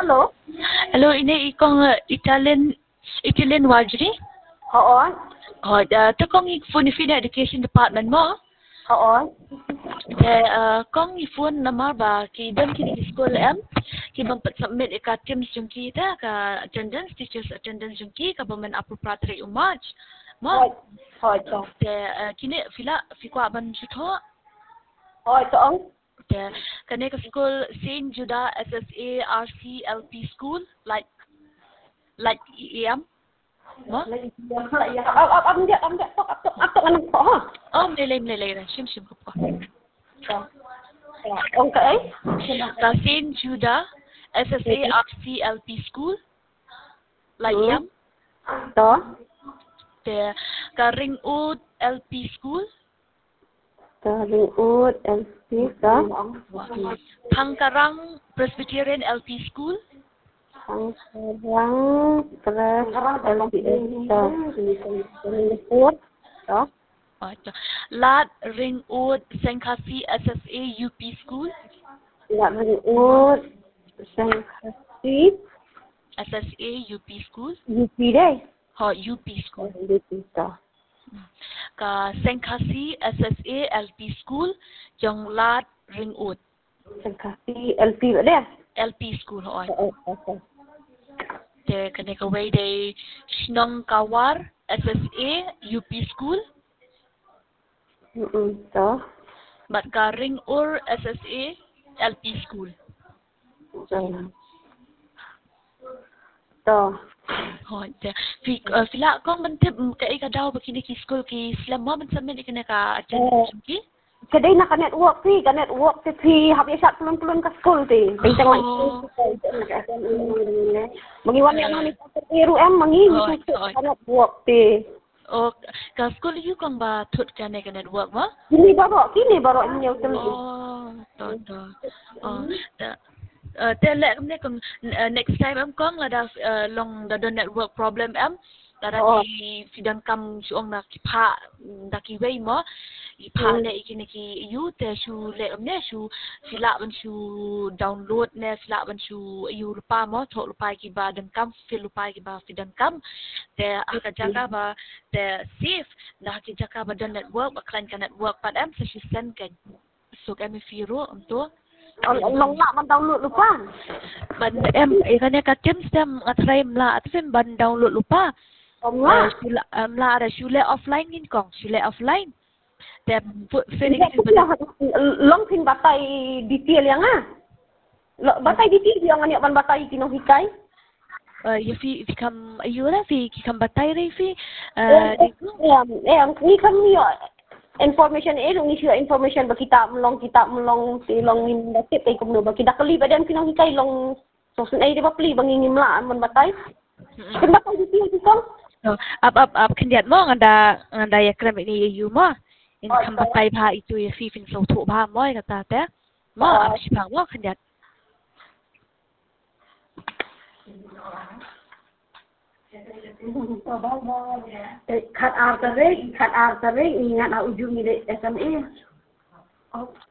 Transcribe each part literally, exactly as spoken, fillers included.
Halo? Hello, ini ikong uh, Italian Italian Wajri. Oo. Oh, uh, tu kong phone fi education department mo. Oo. De uh, kong phone nama ba ki dan ki di school em ki bang pat submit ka teams jung ki ta ka attendance teachers attendance jung ki ka bamen appropriate umaj. Mo. Thôi cho. De uh, kini fila fi kwa ban chutho. Thôi cho ông. De kane ka school Saint Judah S S A R C L P school like like E M. Mo. Ông ông ông dia ông dia tok tok tok anak kok ha. Oh, melay melay rin. Sim sim ko pa. Ông cái Ka Saint Judah S S A R C L P school. Like Ừ. yam. Đó. Te ka Ringwood L P school. Dari ut L P đó. Thangkarang Presbyterian L P school. Ang sarang press L P S đó. Ringwood đó. Oh, ito. Lat Ringwood Sengkasi S S A U P school. Là Ringwood sang khasi S S A U P school. U P đây. Ho U P school. U P đó. Ka Sengkasi S S A L P school. Jong Lat Ringwood Sang khasi L P vậy đấy. L P school ho. Ờ ờ. Te kene ka way de Shnong Kawar S S A U P school. Ừ ừ đó. But ka Ringwood S S A L P school. Rồi. Đó. Ho te fi uh, fila kong man tip ka ika daw bakini ki school ki slam mo man samin ikene ka attendance ki. Kedai nak ka network ti, ka network ti fi hab ya sat pelun-pelun ka school ti. Bintang lang. Mangiwan ya mani ka tiru em mangi ka network ti. Oh, ka school you kong ba tut ka ne ka network mo? Kini baro, kini baro inyo tulu. Oh, to to. Oh, ta Uh, te lek ne kong uh, next time em kong la da uh, long da the network problem em da da Oh. ki fidan kam suong na ki pa da ki wei mo i pa ne ikini ki you te shu le em ne shu fila ban shu download ne fila ban shu you lupa mo tho lupa ki ba dan kam fil lupa ki ba fidan kam te aka jaka ba te safe da ki jaka ba the network ba klan ka network pat em sa shu send kan so em firo untuk Long lak man download lupa. Ban em ikanya ka Teams dem ngatry mla at fem ban download lupa. Long lak. Shula mla ada shule offline gin kong shule offline. Dem fini Tidak ki long pin batai detail yang ah. Batai detail yang ani ban batai kino hikai. Uh, ya fi fi kam ayura fi ki kam batay re fi Eh, eh, ni kan ni information eh ni sure information ba kita melong kita melong ti long nim dapat tay kumno ba kita kali badan kinang hikai long so sun ay di ba pli bangingim la man batay. Kan batay detail ti kong. no up up up kendiat mo nganda nganda ya krem ini yu mo in kam batay ba itu ya fi fin so to ba mo kata te mo ab sipang mo kendiat Khat artery, khat artery ingat na ujung ni S M E. Oh.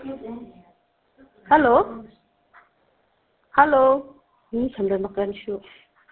Hello? Hello? Ini sambil makan show.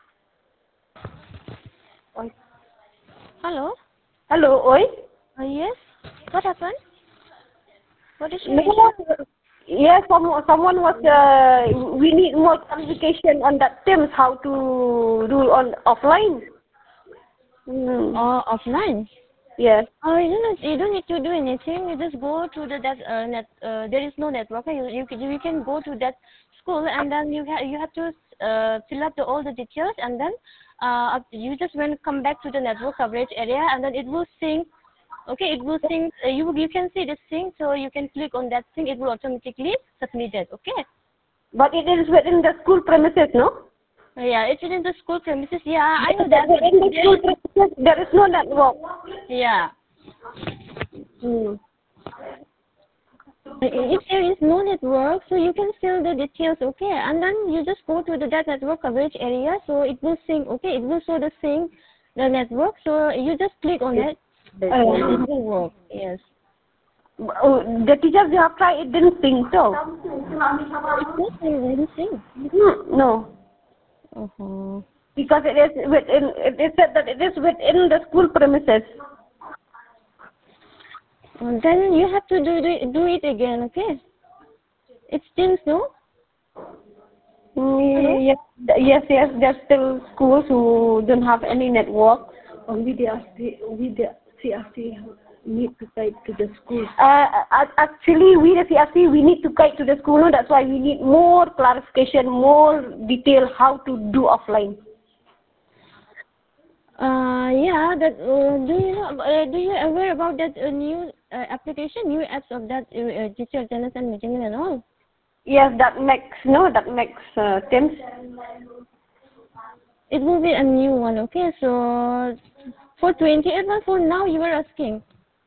Oi. Hello? Hello, oi? Uh, yes? What happened? What is your No, issue? yes, someone, someone was, uh, we need more clarification on that terms, how to do on offline. Mm. Oh, offline? Yes. Oh, you don't, you don't need to do anything. You just go to the that uh, net. Uh, there is no network. You you can you can go to that school and then you have you have to uh, fill up the, all the details and then uh, you just when come back to the network coverage area and then it will sync. Okay, it will sync. Uh, you you can see the sync, so you can click on that sync. It will automatically submit it. Okay. But it is within the school premises, no? Yeah, it's within the school premises. Yeah, I know that. But Within the there school is, premises, there is no network. yeah. Hmm. If there is no network, so you can fill the details, okay, and then you just go to the that network coverage area, so it will sync, okay, it will show the sync, the network, so you just click on it, and it will work, yes. Oh, the teachers they have tried, it didn't sing so. It's not really sync. Hmm, no. Uh-huh. Because it is within, it is said that it is within the school premises. And then you have to do the, do it again, okay? It's still no? Hello? Mm, yes, yes, yes. There's still schools who don't have any network. Only the we the C R C need to guide to the school. Uh, ac- actually, we the C R C we need to guide to the school. No? That's why we need more clarification, more detail how to do offline. Uh, yeah, that, uh, do you know, uh, do you aware about that uh, new uh, application, new apps of that uh, uh, teacher attendance and meeting and all? Yes, that makes no, that makes uh, Teams. It will be a new one, okay? So, for twenty-eight one, for now you were asking.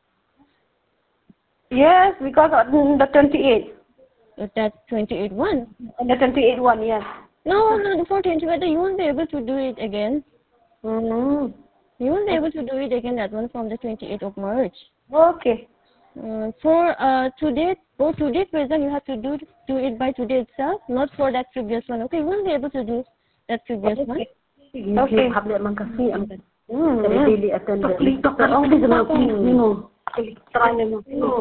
Yes, because on the twenty-eighth, Uh, That twenty-eight one? on the twenty-eighth one, yes. No, no, for twenty-eight, you won't be able to do it again. Mm-hmm. You won't be able to do it again, that one from the twenty-eighth of March. Okay. Uh, for uh, today, for today's present, you have to do do it by today itself, not for that previous one. Okay, you won't be able to do that previous one. Okay. Habla man kasi ang Mm-hmm. daily attendance. Tok tok Ang bisa mo mo. Try mo.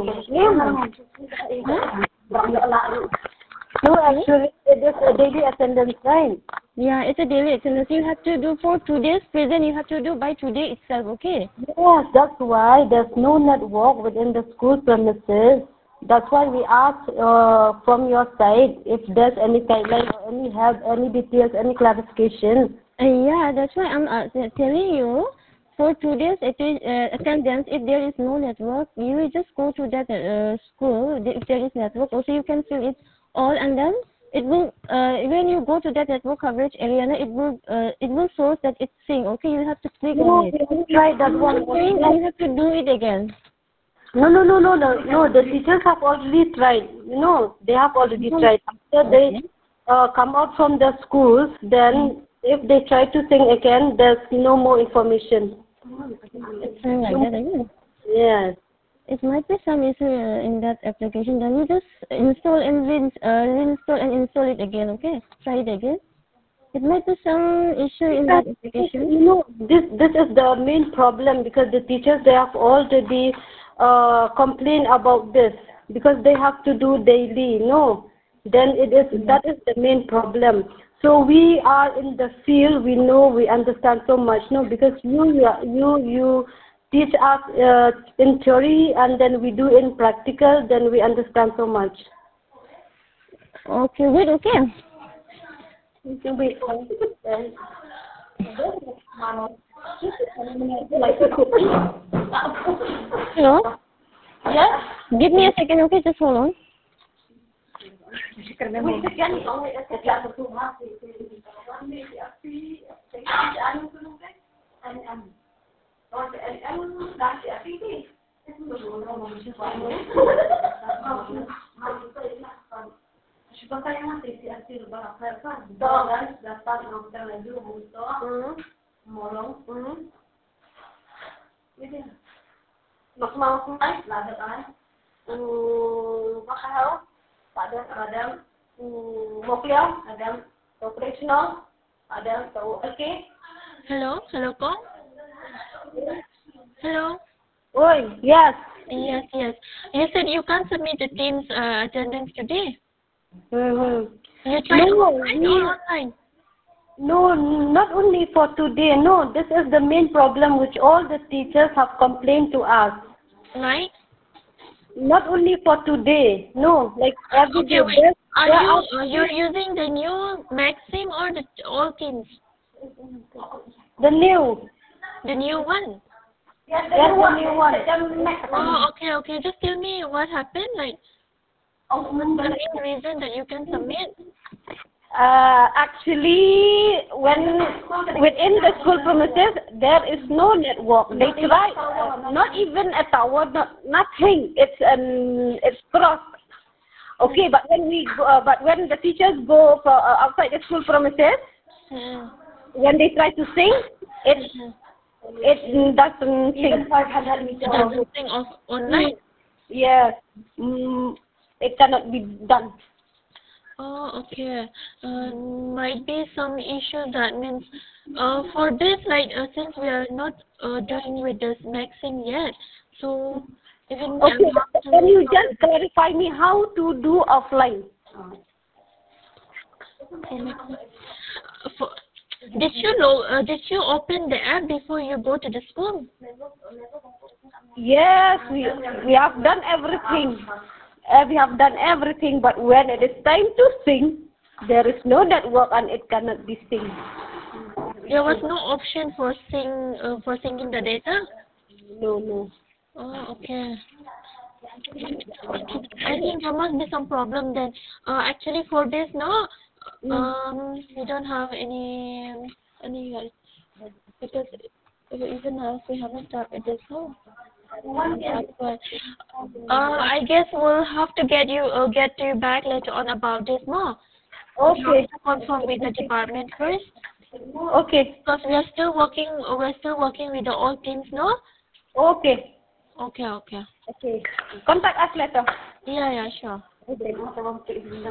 No, actually, it is a daily attendance, right? Yeah, it's a daily attendance. You have to do for today's present. You have to do by today itself. Okay. Yes, that's why there's no network within the school premises. That's why we ask uh, from your side if there's any guideline or any help, any details, any clarification. Uh, yeah, that's why I'm uh, telling you. For today's atti- uh, attendance, if there is no network, you will just go to that uh, school. If there is network, also you can fill it all, and then it will. Uh, when you go to that network coverage area, it will. Uh, it will show that it's synced. Okay, you have to click No, on it. we haven't tried that one. Then you have to do it again. No, no, no, no, no, no. The teachers have already tried. You know, they have already tried. After they uh, come out from the schools, then if they try to sing again, there's no more information. It's not like that again. Yes. It might be some issue uh, in that application. Then you just install and re- uh, reinstall and install it again. Okay, try it again. It might be some issue in that application. You know, this this is the main problem because the teachers they have already uh, complained about this because they have to do daily. No, then it is that is the main problem. So we are in the field. We know we understand so much. No, because you you you teach us uh, in theory and then we do in practical. Then we understand so much. Okay, wait. Okay. Hello. Yes. Give me a second. Okay, just hold on. um, Macau, ada ada um, Mokleo, ada operational, ada tahu okay. Hello, hello, Kong. Hello. Oi, yes. Yes, yes. You said you can't submit the team's uh, attendance today. Mm-hmm. You tried No, offline we- or online? No, not only for today. No, this is the main problem which all the teachers have complained to us. Right? Not only for today. No, like every Okay, day. wait. There- Are there you are- uh, you're using the new Maxim or the all teams? the new? The new one. Yes, the new one. Oh, okay, okay. Just tell me what happened. Like, what's the main reason that you can submit? Uh, actually, when within the school premises, there is no network. They try, uh, not even a tower, not, nothing. It's um, it's cross. Okay, but when we go, uh, but when the teachers go for, uh, outside the school premises, Hmm. when they try to sing, it it doesn't sing. It doesn't sing off online. Yes, mm, it cannot be done. Oh, okay. Uh, might be some issue. That means, uh, for this, like, uh, since we are not uh, doing with this Maxim yet, so even Okay, we have to. can you just clarify me how to do offline? Uh, for, did you lo- uh, did you open the app before you go to the school? Yes, we we have done everything. Uh, we have done everything, but when it is time to sing, there is no network and it cannot be sing. There was no option for sing uh, for singing the data. No, no. Oh, okay. I think there must be some problem then. Uh, actually, for this, no, um, we don't have any any uh, because even now we haven't started this, no. That's why. Uh, I guess we'll have to get you uh, get you back later on about this more. We Okay, have to confirm with the department first okay, because we are still working. We're still working with the old teams, no. okay, Okay, okay. okay. Contact us later. Yeah, yeah, sure. Okay.